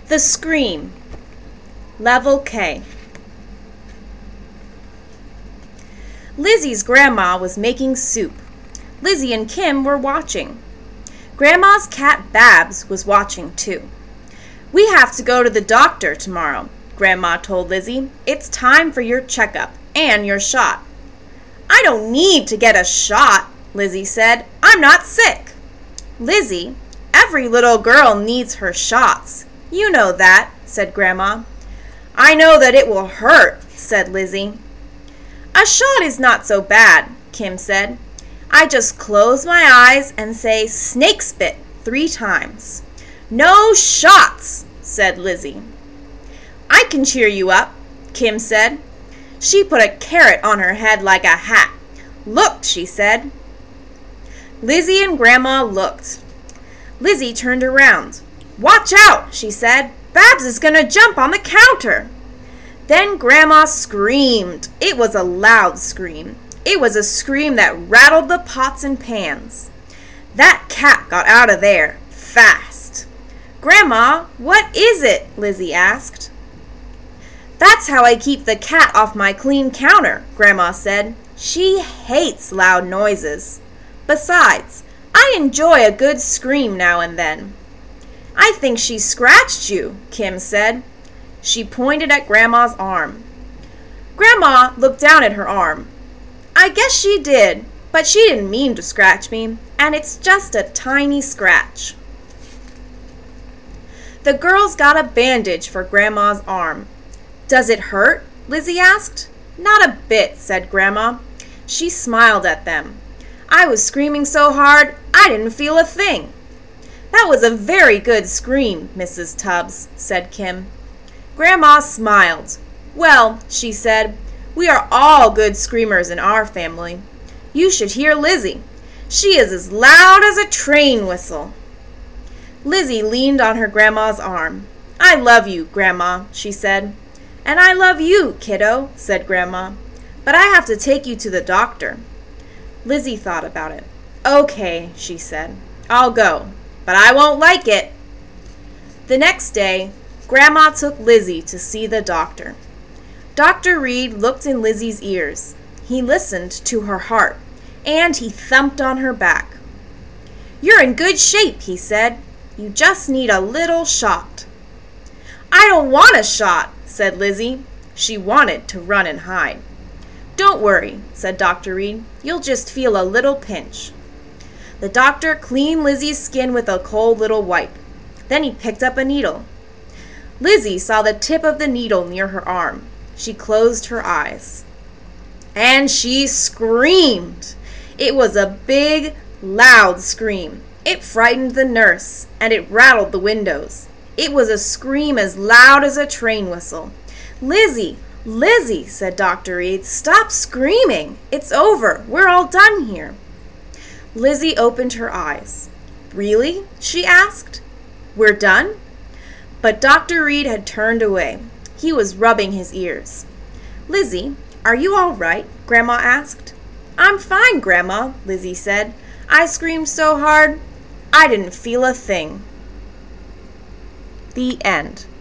The Scream, Level K. Lizzie's grandma was making soup. Lizzie and Kim were watching. Grandma's cat Babs was watching too. "We have to go to the doctor tomorrow," Grandma told Lizzie. "It's time for your checkup and your shot." "I don't need to get a shot," Lizzie said. "I'm not sick." "Lizzie, every little girl needs her shots. You know that," said Grandma. "I know that it will hurt," said Lizzie. "A shot is not so bad," Kim said. "I just close my eyes and say 'snake spit' 3 times. "No shots," said Lizzie. "I can cheer you up," Kim said. She put a carrot on her head like a hat. "Look," she said. Lizzie and Grandma looked. Lizzie turned around. "Watch out," she said. "Babs is going to jump on the counter." Then Grandma screamed. It was a loud scream. It was a scream that rattled the pots and pans. That cat got out of there fast. "Grandma, what is it?" Lizzie asked. "That's how I keep the cat off my clean counter," Grandma said. "She hates loud noises. Besides, I enjoy a good scream now and then." "I think she scratched you," Kim said. She pointed at Grandma's arm. Grandma looked down at her arm. "I guess she did, but she didn't mean to scratch me, and it's just a tiny scratch." The girls got a bandage for Grandma's arm. "Does it hurt?" Lizzie asked. "Not a bit," said Grandma. She smiled at them. "I was screaming so hard, I didn't feel a thing." "That was a very good scream, Mrs. Tubbs," said Kim. Grandma smiled. "Well," she said, "we are all good screamers in our family. You should hear Lizzie. She is as loud as a train whistle." Lizzie leaned on her grandma's arm. "I love you, Grandma," she said. "And I love you, kiddo," said Grandma. "But I have to take you to the doctor." Lizzie thought about it. "Okay," she said. "I'll go, but I won't like it." The next day, Grandma took Lizzie to see the doctor. Dr. Reed looked in Lizzie's ears. He listened to her heart, and he thumped on her back. "You're in good shape," he said. "You just need a little shot." "I don't want a shot," said Lizzie. She wanted to run and hide. "Don't worry," said Dr. Reed. "You'll just feel a little pinch." The doctor cleaned Lizzie's skin with a cold little wipe. Then he picked up a needle. Lizzie saw the tip of the needle near her arm. She closed her eyes. And she screamed. It was a big, loud scream. It frightened the nurse, and it rattled the windows. It was a scream as loud as a train whistle. "Lizzie, Lizzie," said Dr. Reed, "stop screaming. It's over. We're all done here." Lizzie opened her eyes. "Really?" she asked. "We're done?" But Dr. Reed had turned away. He was rubbing his ears. "Lizzie, are you all right?" Grandma asked. "I'm fine, Grandma," Lizzie said. "I screamed so hard, I didn't feel a thing." The end.